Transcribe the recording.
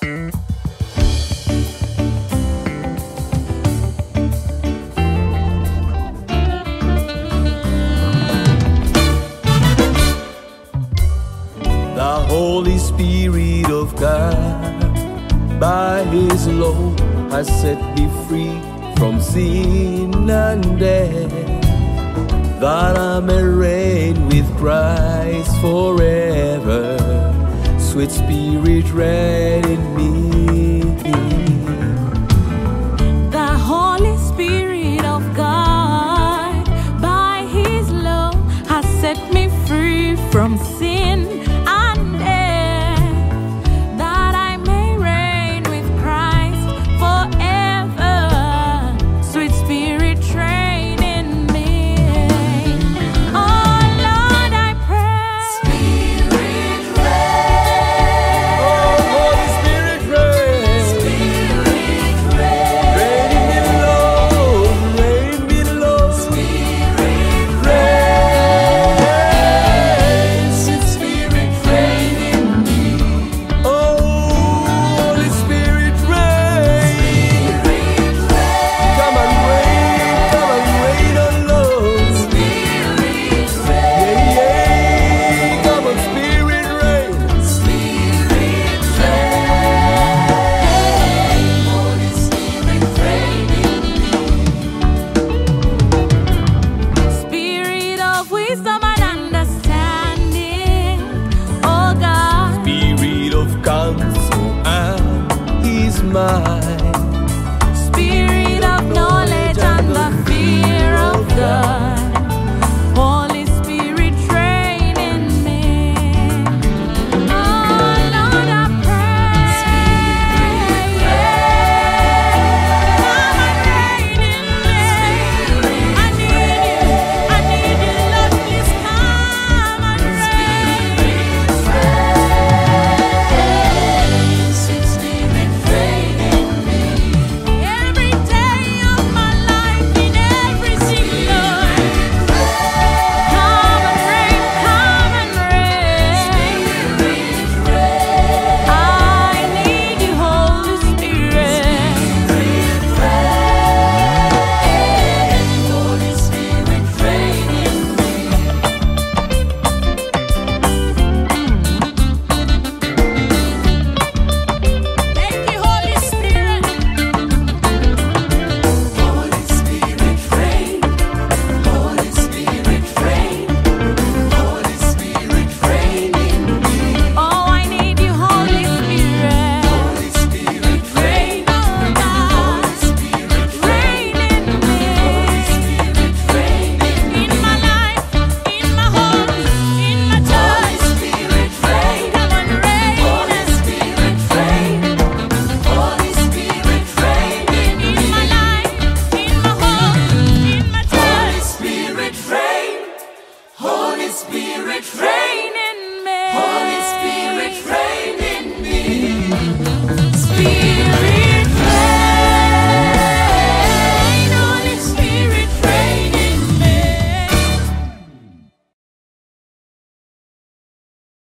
The Holy Spirit of God, by His law, has set me free from sin and death, that I may reign with Christ forever. Sweet Spirit, reign in me. The Holy Spirit of God, by His law, has set me free from sin and death, that I may reign with Christ forever. Sweet Spirit, reign in me. Oh Lord, I pray. Spirit, reign. Oh, Holy Spirit, reign. Spirit, reign. Reign in me, Lord. Reign in me, Lord. Spirit, Reign. Sweet Spirit, reign in me. Oh, Holy Spirit, reign. Spirit, reign. Come and reign on Lord. Spirit, Yeah, yeah. Come on, Spirit, reign. Spirit, Holy Spirit, reign in me. Spirit of wisdom and understanding, oh God. Spirit of counsel and His mind.